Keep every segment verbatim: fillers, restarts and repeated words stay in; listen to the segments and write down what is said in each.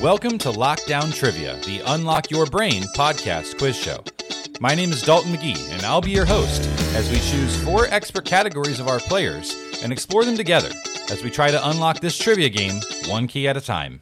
Welcome to Lockdown Trivia, the Unlock Your Brain podcast quiz show. My name is Dalton McGee, and I'll be your host as we choose four expert categories of our players and explore them together as we try to unlock this trivia game one key at a time.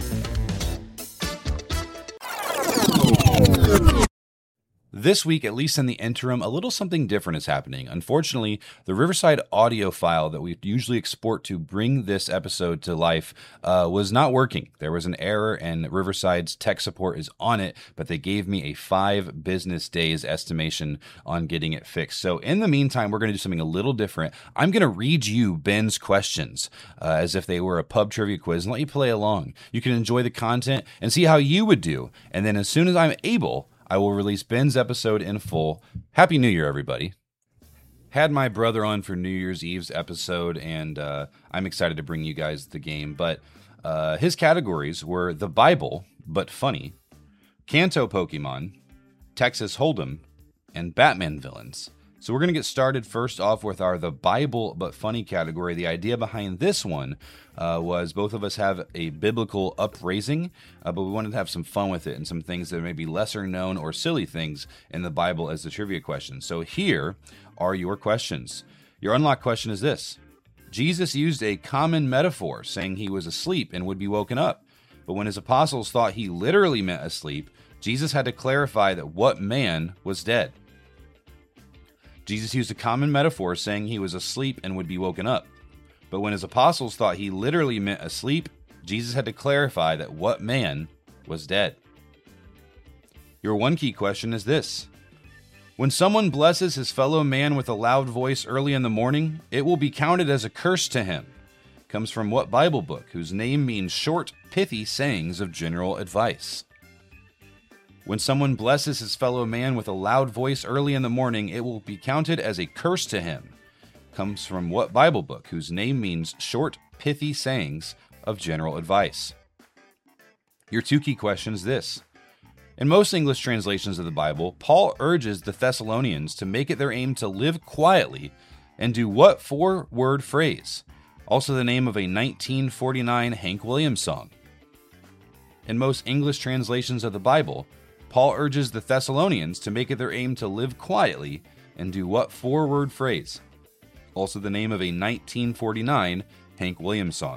This week, at least in the interim, a little something different is happening. Unfortunately, the Riverside audio file that we usually export to bring this episode to life uh, was not working. There was an error, and Riverside's tech support is on it, but they gave me a five business days estimation on getting it fixed. So in the meantime, we're going to do something a little different. I'm going to read you Ben's questions uh, as if they were a pub trivia quiz and let you play along. You can enjoy the content and see how you would do. And then as soon as I'm able, I will release Ben's episode in full. Happy New Year, everybody. Had my brother on for New Year's Eve's episode, and uh, I'm excited to bring you guys the game. But uh, his categories were the Bible, but funny, Kanto Pokemon, Texas Hold'em, and Batman villains. So we're going to get started first off with our the Bible, but funny category. The idea behind this one uh, was both of us have a biblical upraising, uh, but we wanted to have some fun with it and some things that may be lesser known or silly things in the Bible as the trivia questions. So here are your questions. Your unlock question is this. Jesus used a common metaphor saying he was asleep and would be woken up. But when his apostles thought he literally meant asleep, Jesus had to clarify that what man was dead. Jesus used a common metaphor saying he was asleep and would be woken up. But when his apostles thought he literally meant asleep, Jesus had to clarify that what man was dead. Your one key question is this. When someone blesses his fellow man with a loud voice early in the morning, it will be counted as a curse to him. It comes from what Bible book, whose name means short, pithy sayings of general advice? When someone blesses his fellow man with a loud voice early in the morning, it will be counted as a curse to him. Comes from what Bible book, whose name means short, pithy sayings of general advice? Your two key question is this. In most English translations of the Bible, Paul urges the Thessalonians to make it their aim to live quietly and do what four-word phrase? Also the name of a nineteen forty-nine Hank Williams song. In most English translations of the Bible, Paul urges the Thessalonians to make it their aim to live quietly and do what four-word phrase? Also the name of a nineteen forty-nine Hank Williams song.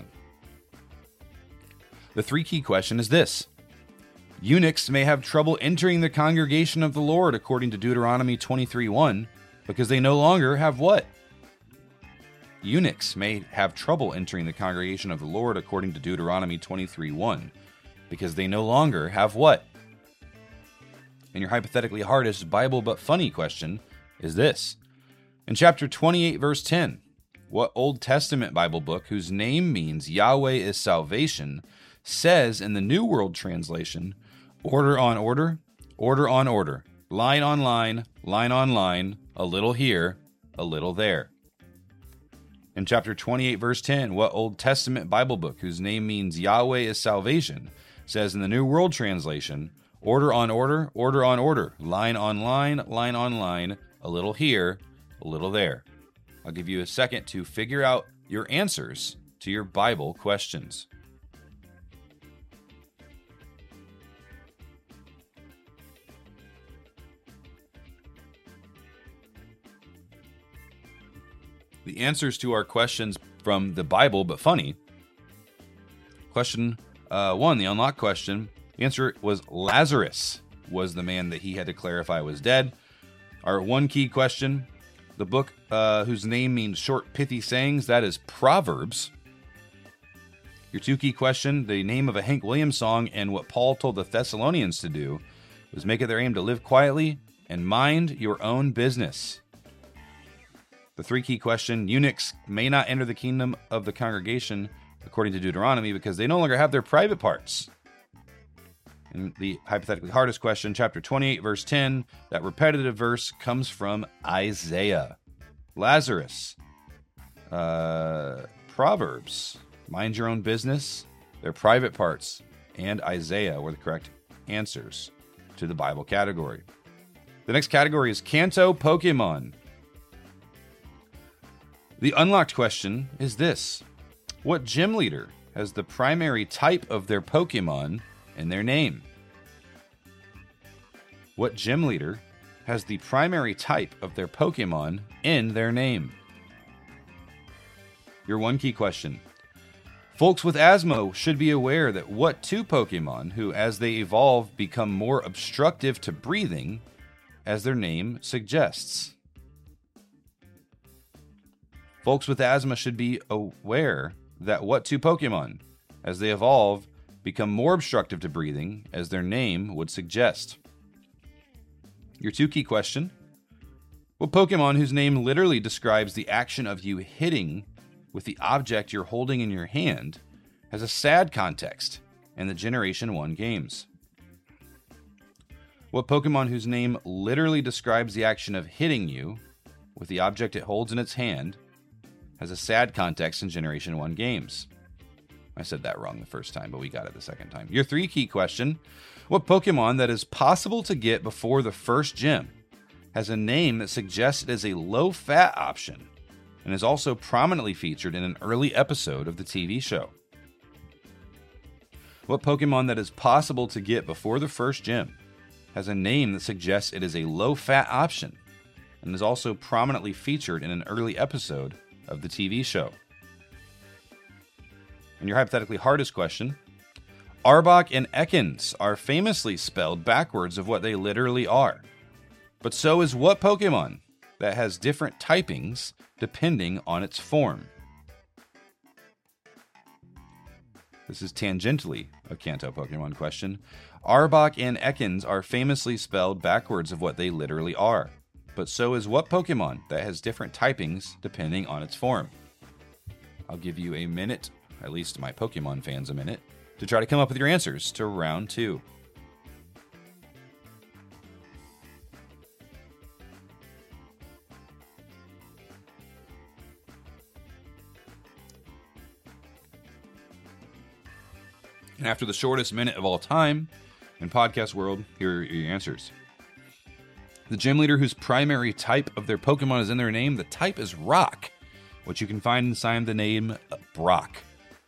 The three key question is this. Eunuchs may have trouble entering the congregation of the Lord according to Deuteronomy twenty-three one because they no longer have what? Eunuchs may have trouble entering the congregation of the Lord according to Deuteronomy twenty-three one because they no longer have what? And your hypothetically hardest Bible but funny question is this. In chapter twenty-eight, verse ten, what Old Testament Bible book, whose name means Yahweh is salvation, says in the New World Translation, order on order, order on order, line on line, line on line, a little here, a little there? In chapter twenty-eight, verse ten, what Old Testament Bible book, whose name means Yahweh is salvation, says in the New World Translation, order on order, order on order, line on line, line on line, a little here, a little there. I'll give you a second to figure out your answers to your Bible questions. The answers to our questions from the Bible, but funny. Question uh, one, the unlock question. The answer was Lazarus was the man that he had to clarify was dead. Our one key question, the book uh, whose name means short, pithy sayings, that is Proverbs. Your two key question, the name of a Hank Williams song and what Paul told the Thessalonians to do was make it their aim to live quietly and mind your own business. The three key question, eunuchs may not enter the kingdom of the congregation according to Deuteronomy because they no longer have their private parts. And the hypothetically hardest question, chapter twenty-eight, verse ten, that repetitive verse comes from Isaiah. Lazarus. Uh, Proverbs. Mind your own business. Their private parts. And Isaiah were the correct answers to the Bible category. The next category is Kanto Pokemon. The unlocked question is this. What gym leader has the primary type of their Pokemon in their name? What gym leader has the primary type of their Pokemon in their name? Your one key question. Folks with asthma should be aware that what two Pokemon who, as they evolve, become more obstructive to breathing, as their name suggests? Folks with asthma should be aware that what two Pokemon, as they evolve, become more obstructive to breathing, as their name would suggest. Your two key question. What Pokemon whose name literally describes the action of you hitting with the object you're holding in your hand has a sad context in the Generation one games? What Pokemon whose name literally describes the action of hitting you with the object it holds in its hand has a sad context in Generation one games? I said that wrong the first time, but we got it the second time. Your three key question. What Pokemon that is possible to get before the first gym has a name that suggests it is a low-fat option and is also prominently featured in an early episode of the T V show? What Pokemon that is possible to get before the first gym has a name that suggests it is a low-fat option and is also prominently featured in an early episode of the T V show? And your hypothetically hardest question. Arbok and Ekans are famously spelled backwards of what they literally are. But so is what Pokemon that has different typings depending on its form? This is tangentially a Kanto Pokemon question. Arbok and Ekans are famously spelled backwards of what they literally are. But so is what Pokemon that has different typings depending on its form? I'll give you a minute, at least my Pokemon fans a minute, to try to come up with your answers to round two. And after the shortest minute of all time in podcast world, here are your answers. The gym leader whose primary type of their Pokemon is in their name, the type is Rock, which you can find inside the name Brock.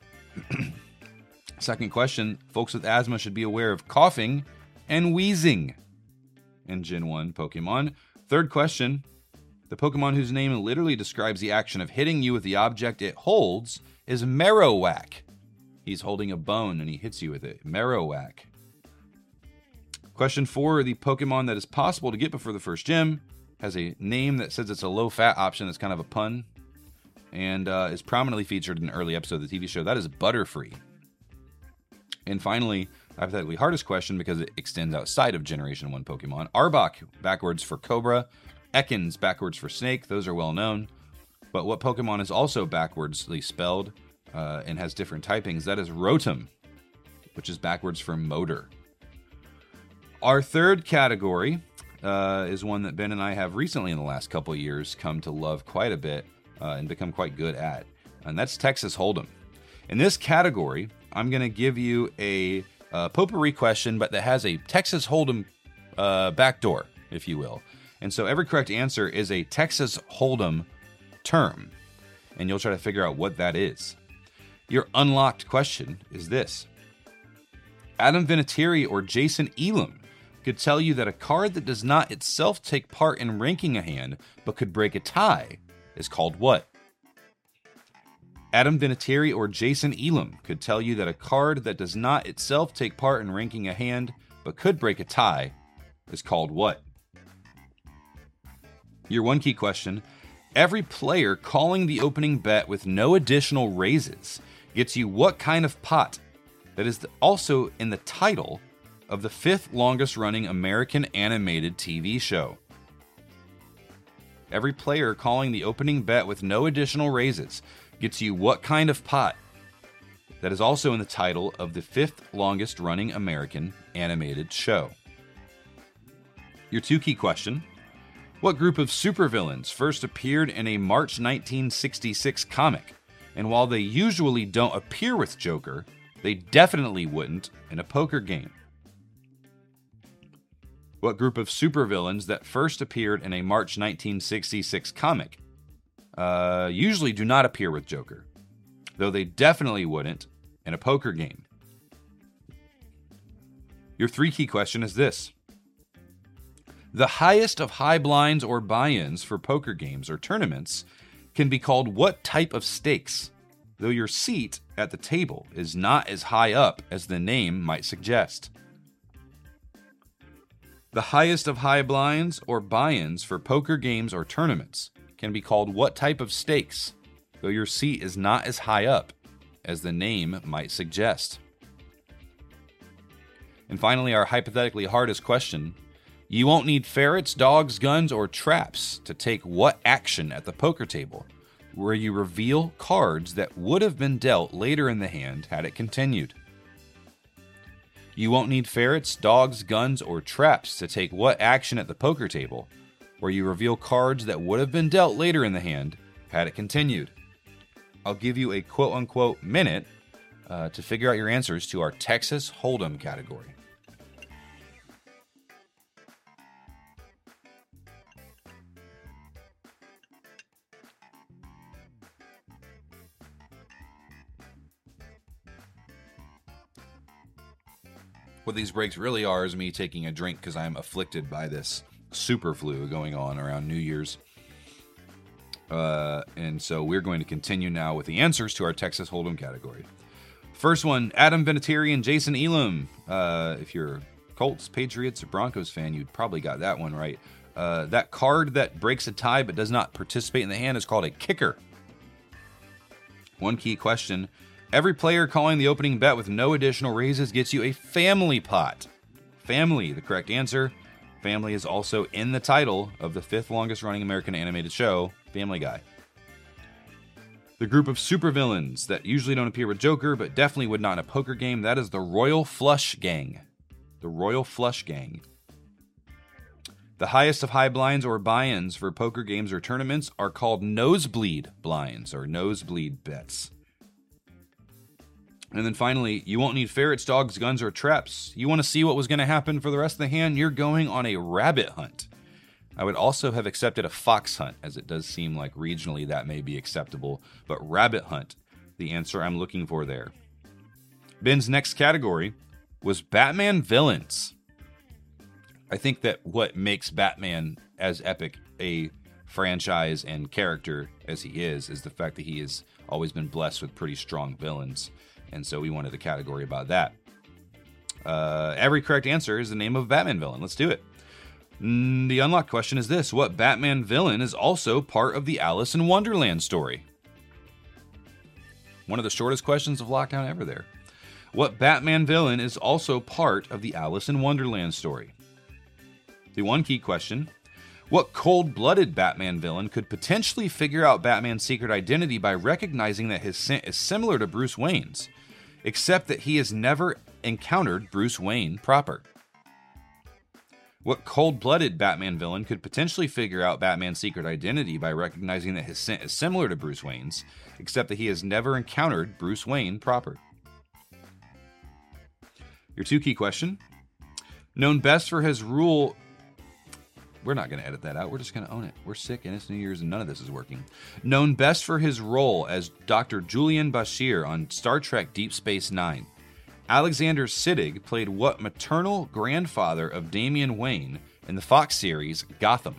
Second question, folks with asthma should be aware of coughing and wheezing in Gen one Pokemon. Third question, the Pokemon whose name literally describes the action of hitting you with the object it holds is Marowak. He's holding a bone and he hits you with it. Marowak. Question four, the Pokemon that is possible to get before the first gym has a name that says it's a low-fat option. That's kind of a pun. And uh, is prominently featured in an early episode of the T V show. That is Butterfree. And finally, hypothetically hardest question because it extends outside of Generation one Pokemon. Arbok, backwards for Cobra. Ekans, backwards for Snake. Those are well known. But what Pokemon is also backwardsly spelled uh, and has different typings? That is Rotom, which is backwards for Motor. Our third category uh, is one that Ben and I have recently in the last couple of years come to love quite a bit uh, and become quite good at. And that's Texas Hold'em. In this category, I'm going to give you a uh, potpourri question, but that has a Texas Hold'em uh, backdoor, if you will. And so every correct answer is a Texas Hold'em term. And you'll try to figure out what that is. Your unlocked question is this. Adam Vinatieri or Jason Elam could tell you that a card that does not itself take part in ranking a hand, but could break a tie, is called what? Adam Vinatieri or Jason Elam could tell you that a card that does not itself take part in ranking a hand, but could break a tie, is called what? Your one key question. Every player calling the opening bet with no additional raises gets you what kind of pot that is also in the title of the fifth longest running American animated T V show? Every player calling the opening bet with no additional raises gets you what kind of pot that is also in the title of the fifth longest running American animated show? Your two key question. What group of supervillains first appeared in a March nineteen sixty-six comic? And while they usually don't appear with Joker, they definitely wouldn't in a poker game. What group of supervillains that first appeared in a March nineteen sixty-six comic uh, usually do not appear with Joker, though they definitely wouldn't in a poker game? Your three key question is this. The highest of high blinds or buy-ins for poker games or tournaments can be called what type of stakes, though your seat at the table is not as high up as the name might suggest. The highest of high blinds or buy-ins for poker games or tournaments can be called what type of stakes, though your seat is not as high up as the name might suggest. And finally, our hypothetically hardest question. You won't need ferrets, dogs, guns, or traps to take what action at the poker table, where you reveal cards that would have been dealt later in the hand had it continued. You won't need ferrets, dogs, guns, or traps to take what action at the poker table, where you reveal cards that would have been dealt later in the hand had it continued. I'll give you a quote-unquote minute uh, to figure out your answers to our Texas Hold'em category. What these breaks really are is me taking a drink because I'm afflicted by this super flu going on around New Year's. Uh, and so we're going to continue now with the answers to our Texas Hold'em category. First one, Adam Vinatieri and Jason Elam. Uh, if you're a Colts, Patriots, or Broncos fan, you'd probably got that one right. Uh, that card that breaks a tie but does not participate in the hand is called a kicker. One key question. Every player calling the opening bet with no additional raises gets you a family pot. Family, the correct answer. Family is also in the title of the fifth longest running American animated show, Family Guy. The group of supervillains that usually don't appear with Joker, but definitely would not in a poker game, that is the Royal Flush Gang. The Royal Flush Gang. The highest of high blinds or buy-ins for poker games or tournaments are called nosebleed blinds or nosebleed bets. And then finally, you won't need ferrets, dogs, guns, or traps. You want to see what was going to happen for the rest of the hand? You're going on a rabbit hunt. I would also have accepted a fox hunt, as it does seem like regionally that may be acceptable. But rabbit hunt, the answer I'm looking for there. Ben's next category was Batman villains. I think that what makes Batman as epic a franchise and character as he is, is the fact that he has always been blessed with pretty strong villains. And so we wanted a category about that. Uh, every correct answer is the name of a Batman villain. Let's do it. Mm, the unlocked question is this. What Batman villain is also part of the Alice in Wonderland story? One of the shortest questions of Lockdown ever there. What Batman villain is also part of the Alice in Wonderland story? The one key question. What cold-blooded Batman villain could potentially figure out Batman's secret identity by recognizing that his scent is similar to Bruce Wayne's, except that he has never encountered Bruce Wayne proper? What cold-blooded Batman villain could potentially figure out Batman's secret identity by recognizing that his scent is similar to Bruce Wayne's, except that he has never encountered Bruce Wayne proper? Your two key question. Known best for his rule... We're not going to edit that out. We're just going to own it. We're sick and it's New Year's and none of this is working. Known best for his role as Doctor Julian Bashir on Star Trek Deep Space Nine, Alexander Siddig played what maternal grandfather of Damian Wayne in the Fox series Gotham?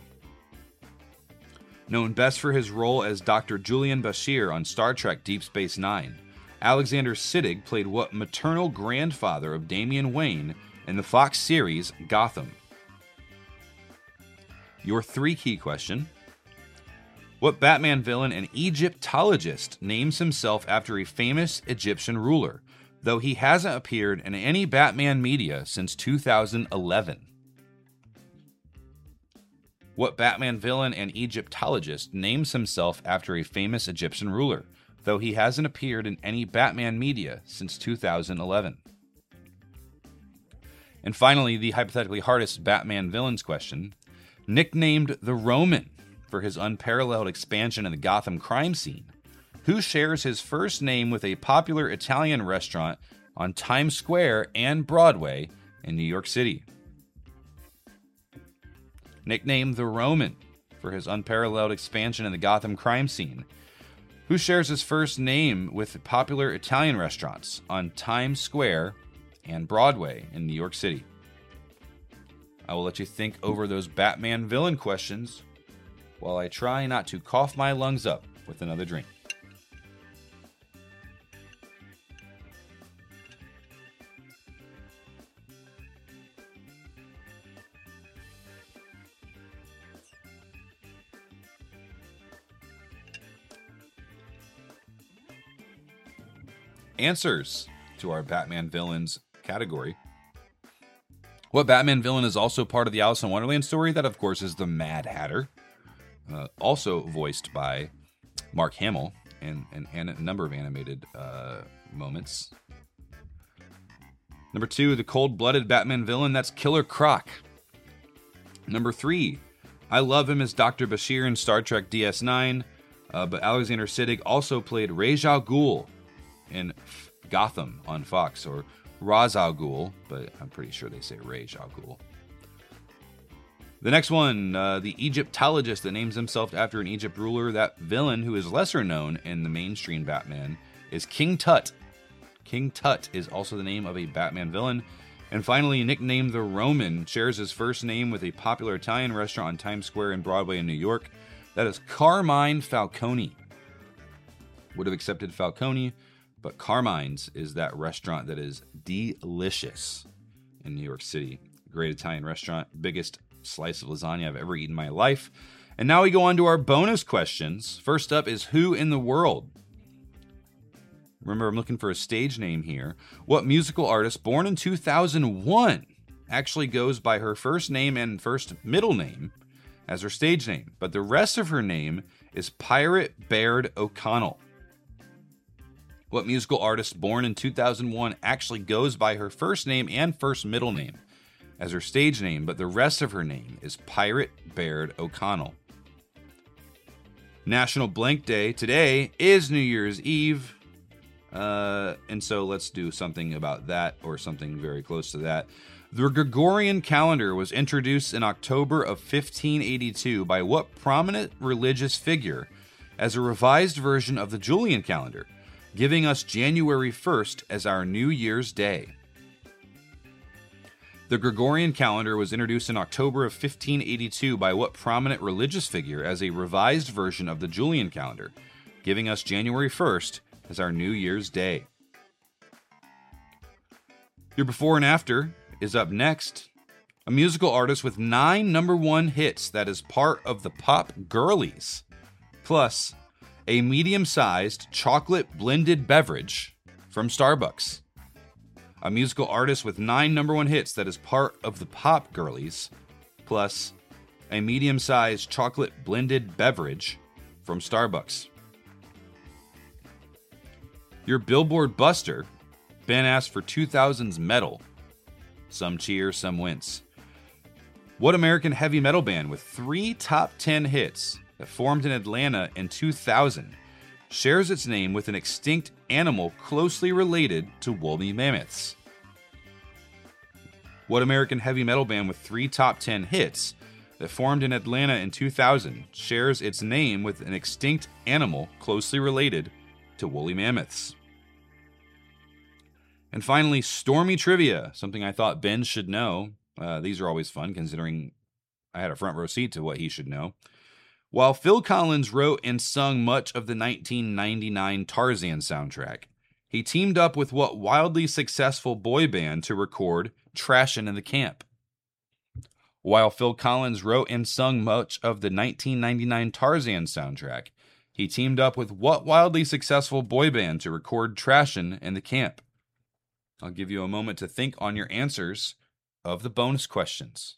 Known best for his role as Doctor Julian Bashir on Star Trek Deep Space Nine, Alexander Siddig played what maternal grandfather of Damian Wayne in the Fox series Gotham? Your three key question. What Batman villain and Egyptologist names himself after a famous Egyptian ruler, though he hasn't appeared in any Batman media since two thousand eleven? What Batman villain and Egyptologist names himself after a famous Egyptian ruler, though he hasn't appeared in any Batman media since two thousand eleven? And finally, the hypothetically hardest Batman villains question. Nicknamed the Roman for his unparalleled expansion in the Gotham crime scene, who shares his first name with a popular Italian restaurant on Times Square and Broadway in New York City? Nicknamed the Roman for his unparalleled expansion in the Gotham crime scene, who shares his first name with popular Italian restaurants on Times Square and Broadway in New York City? I will let you think over those Batman villain questions while I try not to cough my lungs up with another drink. Answers to our Batman villains category. What Batman villain is also part of the Alice in Wonderland story? That, of course, is the Mad Hatter, uh, also voiced by Mark Hamill and, and, and a number of animated uh, moments. Number two, the cold-blooded Batman villain, that's Killer Croc. Number three, I love him as Doctor Bashir in Star Trek D S nine, uh, but Alexander Siddig also played Ra's al Ghul in Gotham on Fox, or Ra's al Ghul, but I'm pretty sure they say Ra's al Ghul. The next one, uh, the Egyptologist that names himself after an Egypt ruler. That villain, who is lesser known in the mainstream Batman, is King Tut. King Tut is also the name of a Batman villain. And finally, nicknamed the Roman, shares his first name with a popular Italian restaurant on Times Square in Broadway in New York. That is Carmine Falcone. Would have accepted Falcone, but Carmine's is that restaurant that is delicious in New York City. Great Italian restaurant. Biggest slice of lasagna I've ever eaten in my life. And now we go on to our bonus questions. First up is who in the world? Remember, I'm looking for a stage name here. What musical artist born in two thousand one actually goes by her first name and first middle name as her stage name, but the rest of her name is Pirate Baird O'Connell? What musical artist born in two thousand one actually goes by her first name and first middle name as her stage name, but the rest of her name is Pirate Baird O'Connell? National Blank Day today is New Year's Eve. Uh, and so let's do something about that, or something very close to that. The Gregorian calendar was introduced in October of fifteen eighty-two by what prominent religious figure as a revised version of the Julian calendar, giving us January first as our New Year's Day? The Gregorian calendar was introduced in October of fifteen eighty-two by what prominent religious figure as a revised version of the Julian calendar, giving us January first as our New Year's Day? Your before and after is up next. A musical artist with nine number one hits that is part of the Pop Girlies, plus a medium-sized chocolate blended beverage from Starbucks. A musical artist with nine number one hits that is part of the Pop Girlies, plus a medium-sized chocolate blended beverage from Starbucks. Your Billboard Buster, Ben asked for two thousands metal. Some cheer, some wince. What American heavy metal band with three top ten hits that formed in Atlanta in two thousand shares its name with an extinct animal closely related to woolly mammoths? What American heavy metal band with three top ten hits that formed in Atlanta in two thousand shares its name with an extinct animal closely related to woolly mammoths? And finally, Stormy Trivia, something I thought Ben should know. Uh, these are always fun, considering I had a front row seat to what he should know. While Phil Collins wrote and sung much of the nineteen ninety-nine Tarzan soundtrack, he teamed up with what wildly successful boy band to record Trashin' in the Camp? While Phil Collins wrote and sung much of the nineteen ninety-nine Tarzan soundtrack, he teamed up with what wildly successful boy band to record Trashin' in the Camp? I'll give you a moment to think on your answers of the bonus questions.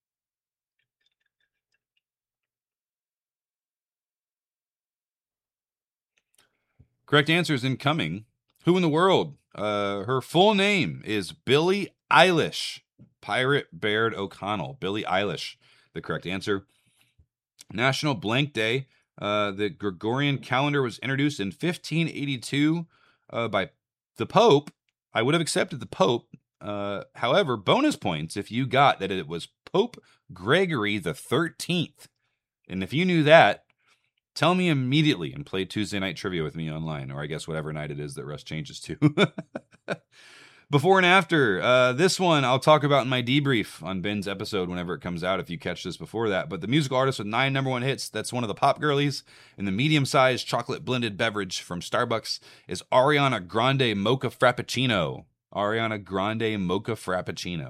Correct answers incoming. Who in the world? Uh, her full name is Billie Eilish. Pirate Baird O'Connell. Billie Eilish, the correct answer. National Blank Day. Uh, the Gregorian calendar was introduced in fifteen eighty-two uh, by the Pope. I would have accepted the Pope. Uh, however, bonus points if you got that it was Pope Gregory the thirteenth. And if you knew that, tell me immediately and play Tuesday Night Trivia with me online, or I guess whatever night it is that Russ changes to. Before and after, uh, this one I'll talk about in my debrief on Ben's episode whenever it comes out, if you catch this before that. But the musical artist with nine number one hits, that's one of the pop girlies, in the medium-sized chocolate-blended beverage from Starbucks is Ariana Grande Mocha Frappuccino. Ariana Grande Mocha Frappuccino.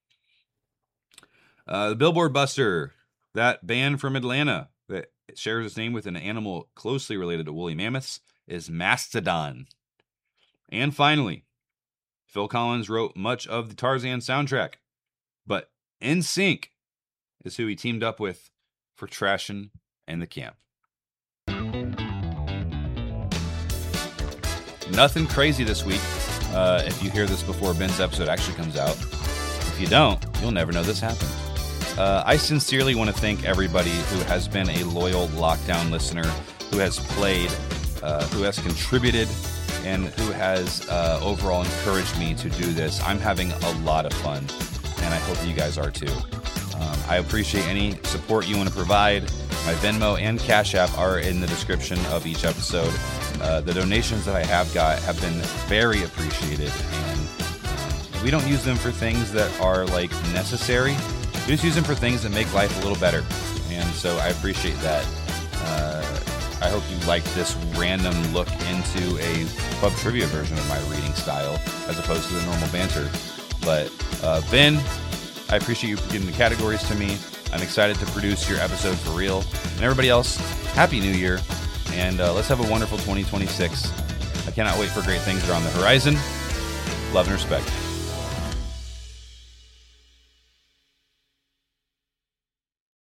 Uh, the Billboard Buster, that band from Atlanta that shares its name with an animal closely related to woolly mammoths, is Mastodon. And finally, Phil Collins wrote much of the Tarzan soundtrack, but N Sync is who he teamed up with for Trashin' and the Camp. Nothing crazy this week. Uh, if you hear this before Ben's episode actually comes out, if you don't, you'll never know this happened. Uh, I sincerely want to thank everybody who has been a loyal Lockdown listener, who has played, uh, who has contributed, and who has uh, overall encouraged me to do this. I'm having a lot of fun, and I hope you guys are too. Um, I appreciate any support you want to provide. My Venmo and Cash App are in the description of each episode. Uh, the donations that I have got have been very appreciated, and um, we don't use them for things that are like necessary. We just use them for things that make life a little better, and so I appreciate that. Uh, I hope you liked this random look into a pub trivia version of my reading style, as opposed to the normal banter. But uh, Ben, I appreciate you giving the categories to me. I'm excited to produce your episode for real. And everybody else, Happy New Year, and uh, let's have a wonderful twenty twenty-six. I cannot wait for great things that are on the horizon. Love and respect.